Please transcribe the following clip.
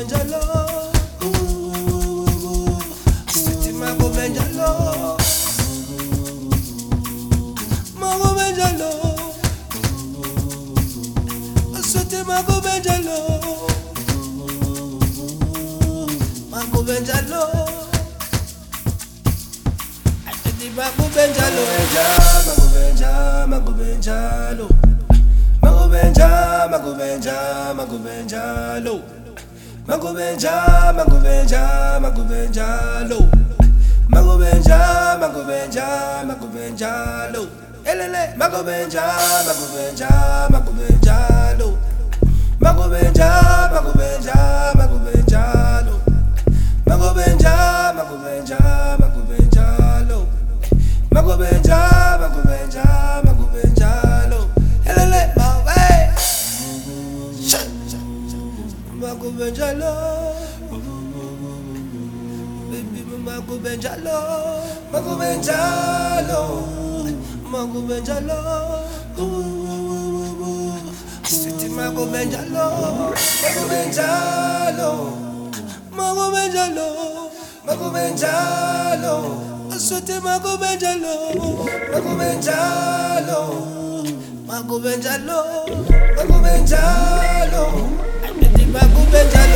benjalo, siti mago benjalo, mago benjalo, siti mago benjalo, mago benjalo, siti mago benjalo, mago benja, mago benjalo. Mago benja, mago benja, mago benjalo. Mago benja, mago benja, mago benjalo. Mago benja, mago benja, mago benjalo. Elele, mago benja, mago benja, mago benjalo. Mago benja, mago benja, mago benjalo. Mago benja, mago benja, mago benjalo. Mago benja, mago benja, mago benjalo. Elele, Mago benjalo, baby, mago benjalo, mago benjalo, mago benjalo, siti mago benjalo, mago benjalo, mago benjalo, mago benjalo, siti mago benjalo, mago benjalo, mago benjalo, mago benjalo. Mago benjalo.